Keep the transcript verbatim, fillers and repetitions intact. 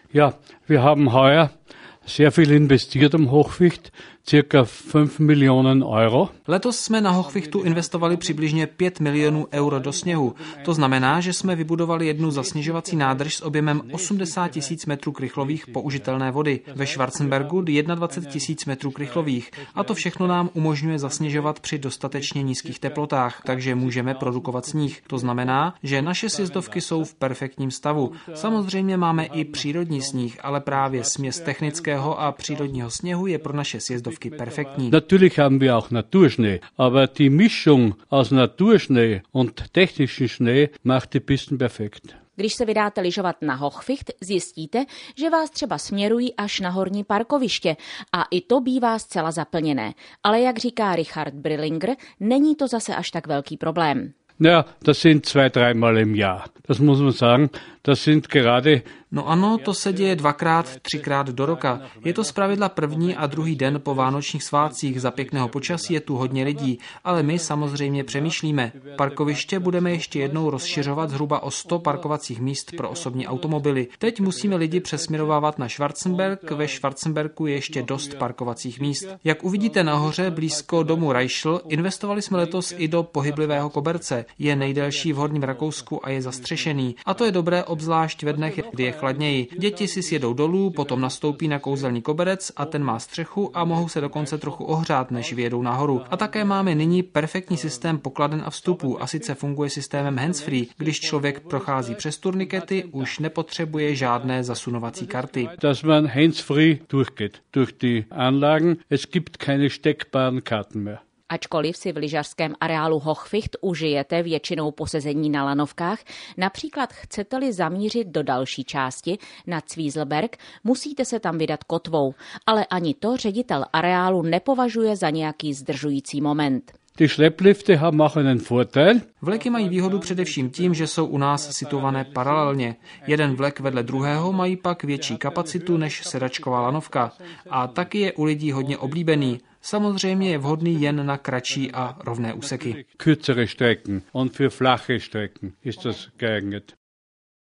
Ja, wir haben heuer sehr viel investiert am Hochficht, circa fünf Millionen Euro. Letos jsme na Hochfichtu investovali přibližně pět milionů euro do sněhu. To znamená, že jsme vybudovali jednu zasněžovací nádrž s objemem osmdesát tisíc metrů krychlových použitelné vody. Ve Schwarzenbergu dvacet jedna tisíc metrů krychlových. A to všechno nám umožňuje zasněžovat při dostatečně nízkých teplotách, takže můžeme produkovat sníh. To znamená, že naše sjezdovky jsou v perfektním stavu. Samozřejmě máme i přírodní sníh, ale právě směs technického a přírodního sněhu je pro naše sjezdovky perfektní. Natürlich haben wir auch Naturschnee, aber die Mischung aus Naturschnee und technischem Schnee macht die Pisten perfekt. Když se vydáte lyžovat na Hochficht, zjistíte, že vás třeba směrují až na horní parkoviště a i to bývá zcela zaplněné. Ale jak říká Richard Brillinger, není to zase až tak velký problém. Ja, das sind zwei, dreimal im Jahr. Das muss man sagen. Das sind gerade... No ano, to se děje dvakrát, třikrát do roka. Je to zpravidla první a druhý den po vánočních svátcích. Za pěkného počasí je tu hodně lidí, ale my samozřejmě přemýšlíme. Parkoviště budeme ještě jednou rozšiřovat zhruba o sto parkovacích míst pro osobní automobily. Teď musíme lidi přesměrovávat na Schwarzenberg, ve Schwarzenbergu je ještě dost parkovacích míst. Jak uvidíte nahoře blízko domu Reischl, investovali jsme letos i do pohyblivého koberce. Je nejdelší v Horním Rakousku a je zastřešený. A to je dobré obzvlášť ve dnech, kdy je chladněji. Děti si sjedou dolů, potom nastoupí na kouzelný koberec a ten má střechu a mohou se dokonce trochu ohřát, než vyjedou nahoru. A také máme nyní perfektní systém pokladen a vstupů a sice funguje systémem handsfree. Když člověk prochází přes turnikety, už nepotřebuje žádné zasunovací karty. Dass man handsfree durchgeht durch die Anlagen. Es gibt keine steckbaren Karten mehr. Ačkoliv si v lyžařském areálu Hochficht užijete většinou posezení na lanovkách, například chcete-li zamířit do další části, na Zwieselberg, musíte se tam vydat kotvou, ale ani to ředitel areálu nepovažuje za nějaký zdržující moment. Die Schlepplifte haben auch einen Vorteil. Vleky mají výhodu především tím, že jsou u nás situované paralelně. Jeden vlek vedle druhého mají pak větší kapacitu než sedačková lanovka. A taky je u lidí hodně oblíbený. Samozřejmě je vhodný jen na kratší a rovné úseky. Kürzere Strecken und für flache Strecken ist das geeignet.